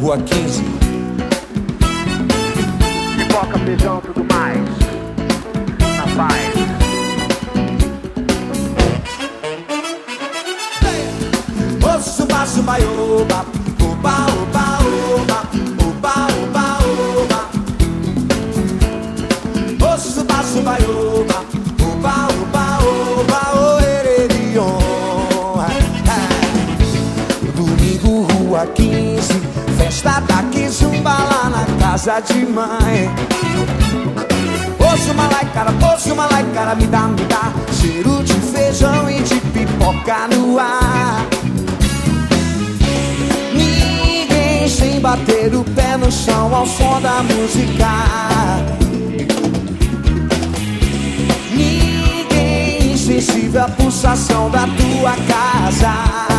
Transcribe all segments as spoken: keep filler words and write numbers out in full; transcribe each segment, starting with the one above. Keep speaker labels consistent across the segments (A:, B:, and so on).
A: Rua quinze.
B: Pipoca, feijão, tudo mais. Na paz.
A: Ô suba, suba, oba, oba, oba, oba, oba, oba, oba. Ô suba, suba, oba, oba, oba, oba, o ererion. Domingo, Rua quinze, festa daqui, zumba lá na casa de mãe. Ô Sumalaicara, ô Sumalaicara, me dá, me dá cheiro de feijão e de pipoca no ar. Ninguém sem bater o pé no chão ao som da música. Ninguém insensível à pulsação da tua casa.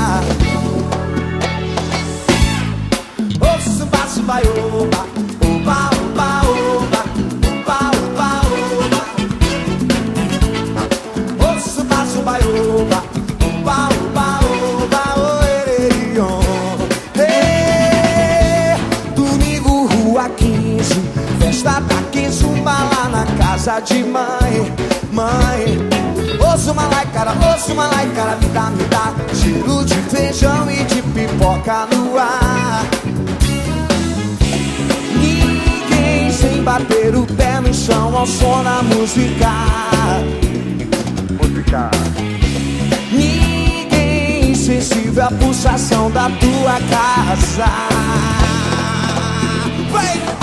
A: Ô suba, suba, oba, oba, oba, oba, oba, oba, oba. Ô suba, suba, oba, oba, oba, oba, o ererion. Domingo, Rua quinze, festa daqui, zumba lá na casa de mãe, mãe. Ô Sumalaicara, ô Sumalaicara, me dá, me dá cheiro de feijão e de pipoca no ar. Ninguém sem bater o pé no chão ao som da música.
B: Música.
A: Ninguém insensível à pulsação da tua casa. Vai!